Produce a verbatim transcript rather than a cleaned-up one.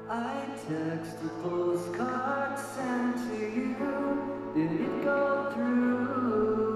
I text a postcard sent to you. Did it go through?